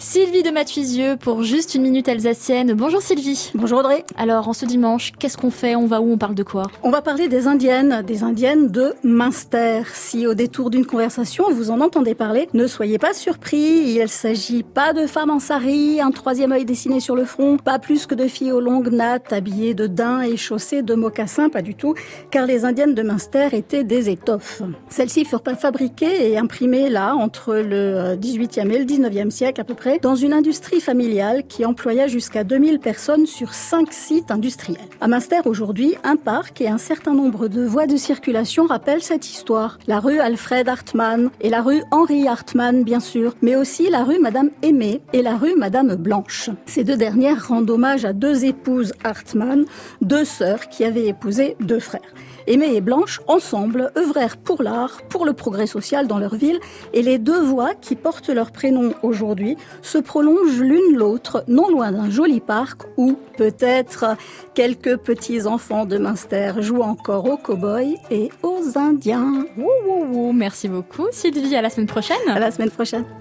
Sylvie de Mathuisieux pour Juste une minute alsacienne. Bonjour Sylvie. Bonjour Audrey. Alors en ce dimanche, qu'est-ce qu'on fait? On va où? On parle de quoi? On va parler des Indiennes de Münster. Si au détour d'une conversation vous en entendez parler, ne soyez pas surpris, il s'agit pas de femmes en sari, un troisième œil dessiné sur le front, pas plus que de filles aux longues nattes habillées de daim et chaussées de mocassins, pas du tout, car les Indiennes de Münster étaient des étoffes. Celles-ci furent fabriquées et imprimées là, entre le 18e et le 19e siècle à peu près, dans une industrie familiale qui employa jusqu'à 2000 personnes sur 5 sites industriels. À Münster aujourd'hui, un parc et un certain nombre de voies de circulation rappellent cette histoire. La rue Alfred Hartmann et la rue Henri Hartmann, bien sûr, mais aussi la rue Madame Aimée et la rue Madame Blanche. Ces deux dernières rendent hommage à deux épouses Hartmann, deux sœurs qui avaient épousé deux frères. Aimée et Blanche, ensemble, œuvrèrent pour l'art, pour le progrès social dans leur ville, et les deux voies qui portent leur prénom aujourd'hui se prolongent l'une l'autre, non loin d'un joli parc où, peut-être, quelques petits enfants de Münster jouent encore aux cow-boys et aux Indiens. Merci beaucoup Sylvie, à la semaine prochaine. À la semaine prochaine.